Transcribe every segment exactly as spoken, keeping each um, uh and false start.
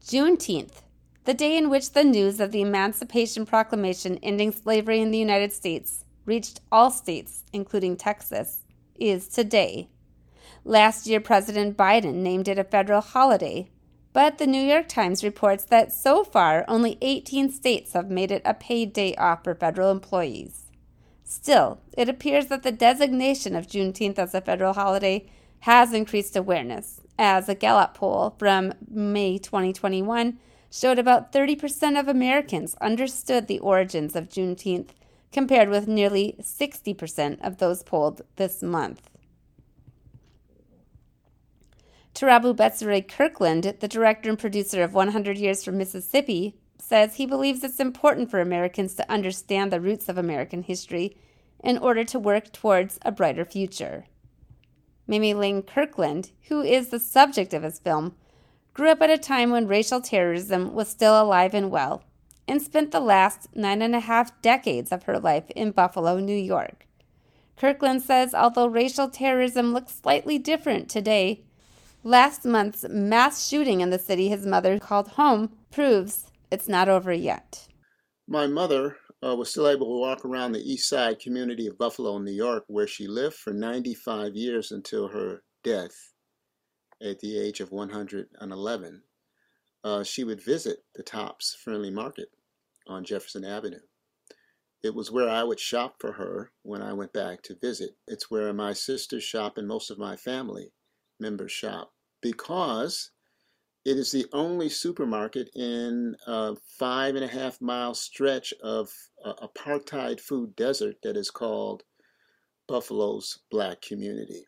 Juneteenth, the day in which the news of the Emancipation Proclamation ending slavery in the United States reached all states, including Texas, is today. Last year, President Biden named it a federal holiday, but the New York Times reports that so far only eighteen states have made it a paid day off for federal employees. Still, it appears that the designation of Juneteenth as a federal holiday has increased awareness, as a Gallup poll from May twenty twenty-one showed about thirty percent of Americans understood the origins of Juneteenth, compared with nearly sixty percent of those polled this month. Tarabu Betsure Kirkland, the director and producer of one hundred Years from Mississippi, says he believes it's important for Americans to understand the roots of American history in order to work towards a brighter future. Mimi Lane Kirkland, who is the subject of his film, grew up at a time when racial terrorism was still alive and well, and spent the last nine and a half decades of her life in Buffalo, New York. Kirkland says although racial terrorism looks slightly different today, last month's mass shooting in the city his mother called home proves it's not over yet. My mother uh, was still able to walk around the east side community of Buffalo, New York, where she lived for ninety-five years until her death at the age of one hundred eleven. Uh, she would visit the Tops Friendly Market on Jefferson Avenue. It was where I would shop for her when I went back to visit. It's where my sisters shop and most of my family members shop, because it is the only supermarket in a five and a half mile stretch of uh, apartheid food desert that is called Buffalo's Black community.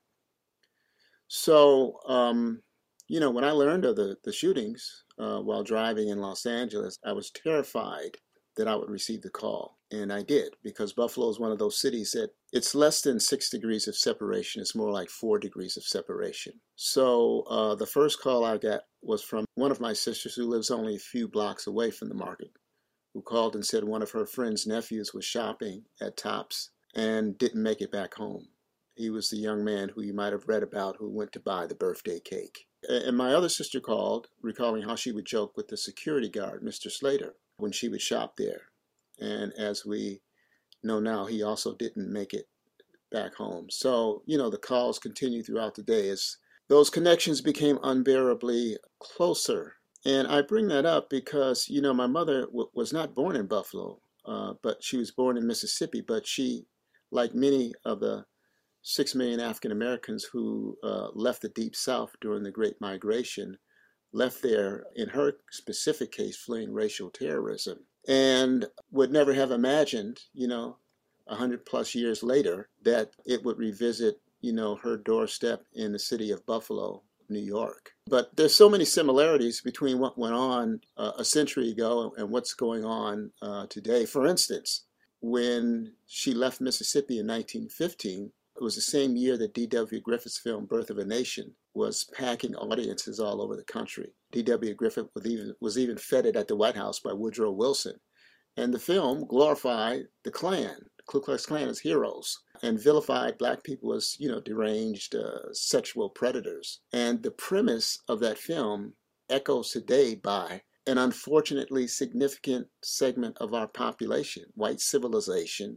So, um, you know, when I learned of the, the shootings uh, while driving in Los Angeles, I was terrified that I would receive the call. And I did, because Buffalo is one of those cities that it's less than six degrees of separation. It's more like four degrees of separation. So uh, the first call I got was from one of my sisters who lives only a few blocks away from the market, who called and said one of her friend's nephews was shopping at Tops and didn't make it back home. He was the young man who you might have read about who went to buy the birthday cake. And my other sister called, recalling how she would joke with the security guard, Mister Slater, when she would shop there. And as we know now, he also didn't make it back home. So, you know, the calls continued throughout the day as those connections became unbearably closer. And I bring that up because, you know, my mother w- was not born in Buffalo, uh, but she was born in Mississippi. But she, like many of the six million African Americans who uh, left the Deep South during the Great Migration, left there, in her specific case, fleeing racial terrorism, and would never have imagined, you know, a hundred plus years later, that it would revisit, you know, her doorstep in the city of Buffalo, New York. But there's so many similarities between what went on uh, a century ago and what's going on uh, today. For instance, when she left Mississippi in nineteen fifteen, it was the same year that D W Griffith's film Birth of a Nation was packing audiences all over the country. D W Griffith was even, was even feted at the White House by Woodrow Wilson. And the film glorified the Klan, the Ku Klux Klan, as heroes, and vilified black people as, you know, deranged uh, sexual predators. And the premise of that film echoes today by an unfortunately significant segment of our population. White civilization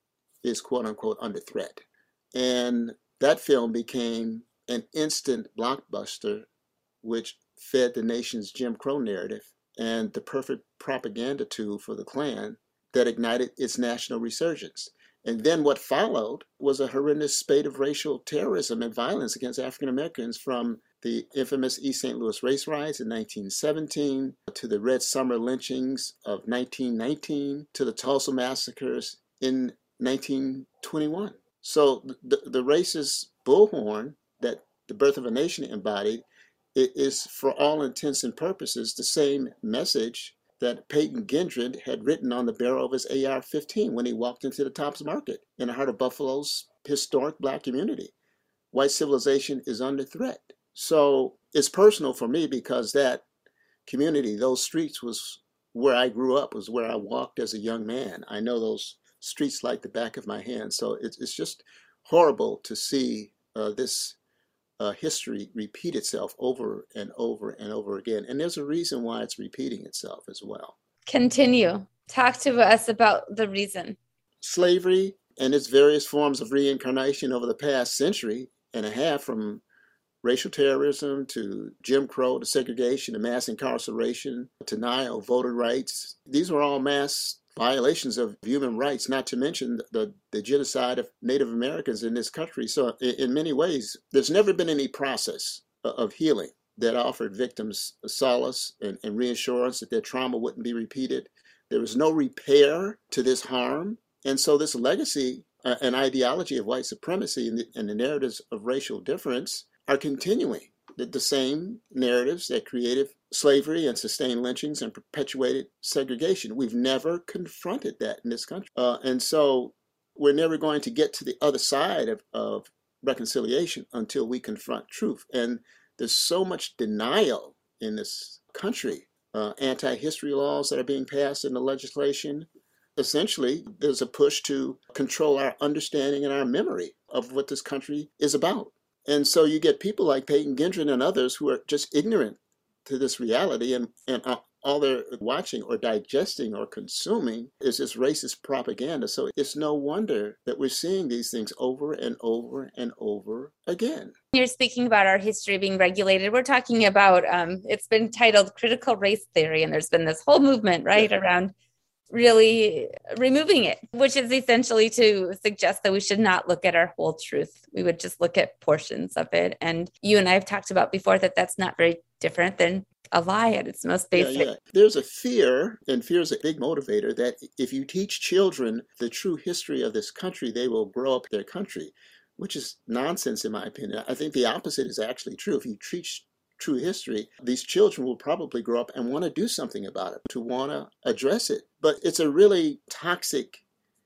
is, quote unquote, under threat. And that film became an instant blockbuster, which fed the nation's Jim Crow narrative and the perfect propaganda tool for the Klan that ignited its national resurgence. And then what followed was a horrendous spate of racial terrorism and violence against African Americans, from the infamous East Saint Louis race riots in nineteen seventeen, to the Red Summer lynchings of nineteen nineteen, to the Tulsa massacres in nineteen twenty-one. So the, the racist bullhorn that the Birth of a Nation embodied, it is, for all intents and purposes, the same message that Peyton Gendron had written on the barrel of his A R fifteen when he walked into the Tops Market in the heart of Buffalo's historic black community. White civilization is under threat. So it's personal for me because that community, those streets, was where I grew up, was where I walked as a young man. I know those streets like the back of my hand. So it's, it's just horrible to see uh, this uh, history repeat itself over and over and over again. And there's a reason why it's repeating itself as well. Continue. Talk to us about the reason. Slavery and its various forms of reincarnation over the past century and a half, from racial terrorism to Jim Crow to segregation to mass incarceration, denial of voter rights. These were all mass violations of human rights, not to mention the, the genocide of Native Americans in this country. So in many ways, there's never been any process of healing that offered victims solace and, and reassurance that their trauma wouldn't be repeated. There was no repair to this harm. And so this legacy uh, and ideology of white supremacy and the, and the narratives of racial difference are continuing. The, the same narratives that created slavery and sustained lynchings and perpetuated segregation. We've never confronted that in this country. Uh, and so we're never going to get to the other side of, of reconciliation until we confront truth. And there's so much denial in this country. Uh, anti-history laws that are being passed in the legislation. Essentially, there's a push to control our understanding and our memory of what this country is about. And so you get people like Peyton Gendron and others who are just ignorant to this reality, and, and all they're watching or digesting or consuming is this racist propaganda. So it's no wonder that we're seeing these things over and over and over again. You're speaking about our history being regulated. We're talking about, um, it's been titled critical race theory, and there's been this whole movement, right, yeah. around really removing it, which is essentially to suggest that we should not look at our whole truth. We would just look at portions of it. And you and I have talked about before that that's not very different than a lie at its most basic. Yeah, yeah. There's a fear, and fear is a big motivator, that if you teach children the true history of this country, they will grow up their country, which is nonsense in my opinion. I think the opposite is actually true. If you teach true history, these children will probably grow up and want to do something about it, to want to address it. But it's a really toxic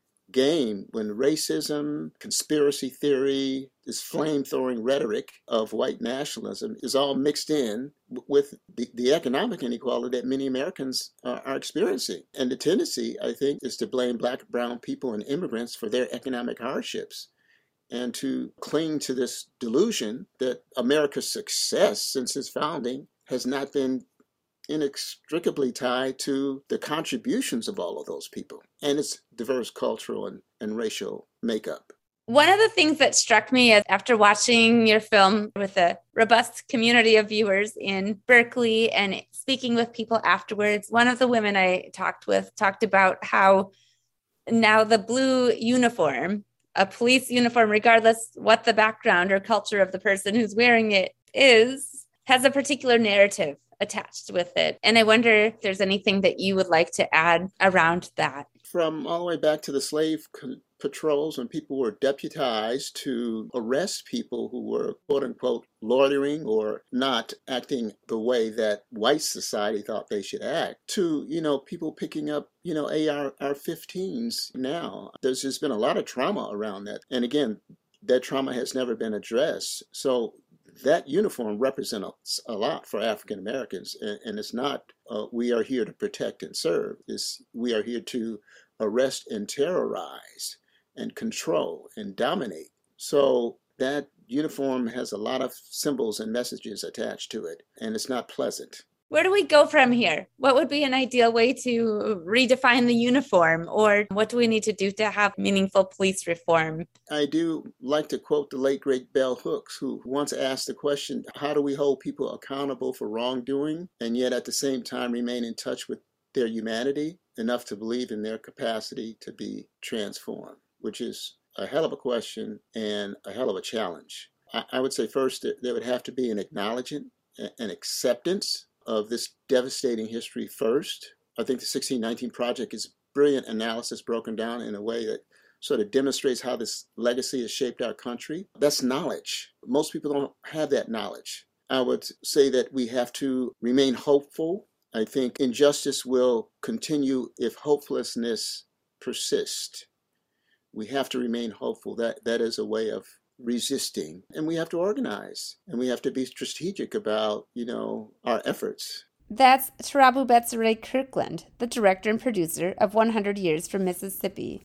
game when racism, conspiracy theory, this flame-throwing rhetoric of white nationalism is all mixed in with the, the economic inequality that many Americans uh, are experiencing. And the tendency, I think, is to blame Black, brown people and immigrants for their economic hardships, and to cling to this delusion that America's success since its founding has not been inextricably tied to the contributions of all of those people and its diverse cultural and, and racial makeup. One of the things that struck me as after watching your film with a robust community of viewers in Berkeley and speaking with people afterwards, one of the women I talked with talked about how now the blue uniform, a police uniform, regardless what the background or culture of the person who's wearing it is, has a particular narrative attached with it. And I wonder if there's anything that you would like to add around that. From all the way back to the slave con- patrols, when people were deputized to arrest people who were, quote unquote, loitering or not acting the way that white society thought they should act, to, you know, people picking up, you know, A R fifteens now. There's just been a lot of trauma around that. And again, that trauma has never been addressed. So that uniform represents a lot for African Americans. And, and it's not, uh, we are here to protect and serve. It's, we are here to arrest and terrorize and control and dominate. So that uniform has a lot of symbols and messages attached to it, and it's not pleasant. Where do we go from here? What would be an ideal way to redefine the uniform, or what do we need to do to have meaningful police reform? I do like to quote the late, great Bell Hooks, who once asked the question, how do we hold people accountable for wrongdoing and yet at the same time remain in touch with their humanity enough to believe in their capacity to be transformed, which is a hell of a question and a hell of a challenge. I, I would say first that there would have to be an acknowledgement, an acceptance of this devastating history first. I think the sixteen nineteen Project is brilliant analysis broken down in a way that sort of demonstrates how this legacy has shaped our country. That's knowledge. Most people don't have that knowledge. I would say that we have to remain hopeful. I think injustice will continue if hopelessness persists. We have to remain hopeful. That that is a way of resisting, and we have to organize, and we have to be strategic about, you know, our efforts. That's Tarabu Betsere Kirkland, the director and producer of one hundred Years from Mississippi.